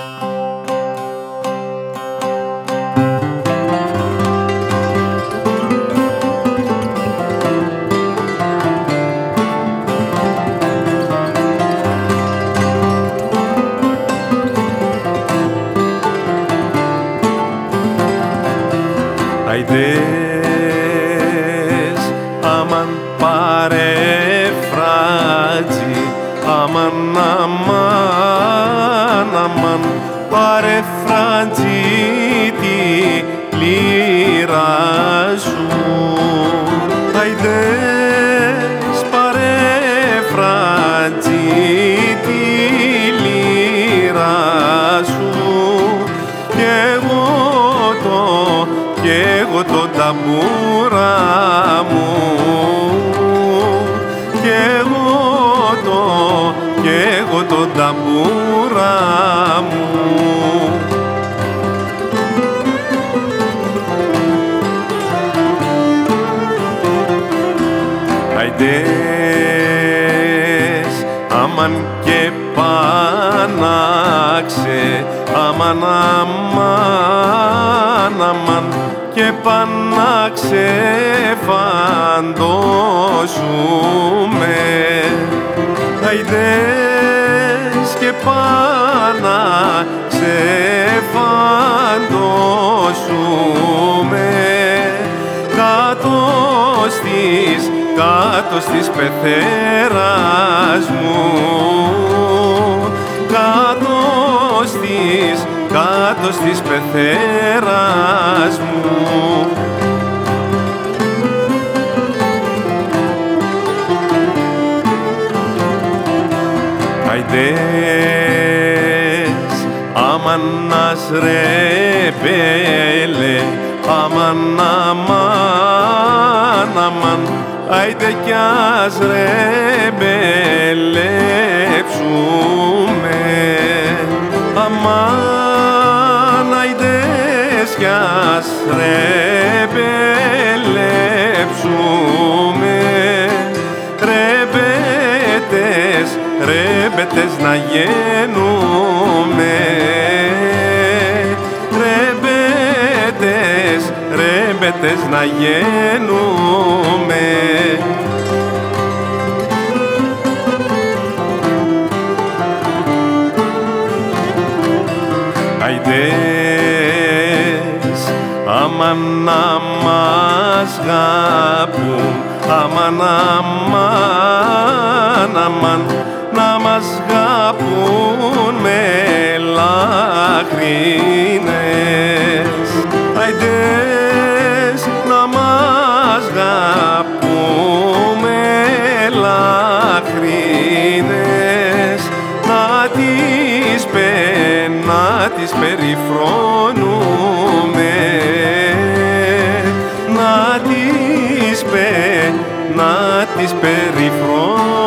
Αηδές, αμαν παρεφράτζι, αμαν παρεφράτζι τη λύρα σου. Αηδές, παρεφράτζι τη λύρα σου κι εγώ το ταμπούρα μου κι εγώ το ταμπούρα μου. Αηδές, αμαν και πανάξε, αμαν και πανάξε φαντώσουμε. Αηδές και πανάξε φαντώσουμε κάτω στις πεθέρας μου, κάτω στις πεθέρας μου. Αηδές, αμανάς ρεμπέλε, αμαν, άιντε κι ας ρεμπελέψουμε. Αμάν, αηδές κι ας ρεμπελέψουμε. Ρεμπέτες να γίνουμε. Ρεμπέτες να γίνουμε. Αηδές, αμαν να μας γαπούν, αμαν να μας γαπούν με λαχρίνες. Αηδές, να μας γαπούν με λαχρίνες, να τις περιφρονούμε, να τις περιφρονούμε.